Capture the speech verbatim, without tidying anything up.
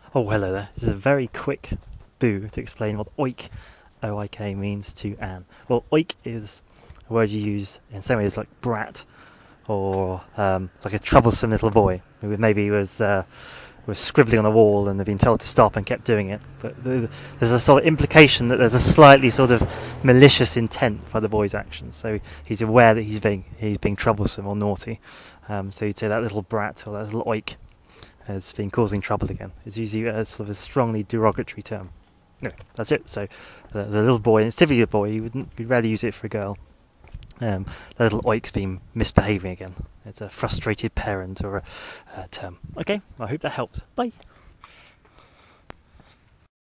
Oh, hello there. This is a very quick boo to explain what oik, O I K, means to Anne. Well, oik is a word you use in some ways like brat or um, like a troublesome little boy who maybe was uh, was scribbling on a wall and had been told to stop and kept doing it. But the, there's a sort of implication that there's a slightly sort of malicious intent by the boy's actions. So he's aware that he's being he's being troublesome or naughty. Um, so you'd say that little brat or that little oik has been causing trouble again. It's usually a sort of a strongly derogatory term. No, that's it. So the, the little boy, and it's typically a boy, you wouldn't you'd rarely use it for a girl. Um, the little oik's been misbehaving again. It's a frustrated parent or a, a term. Okay, I hope that helps. Bye.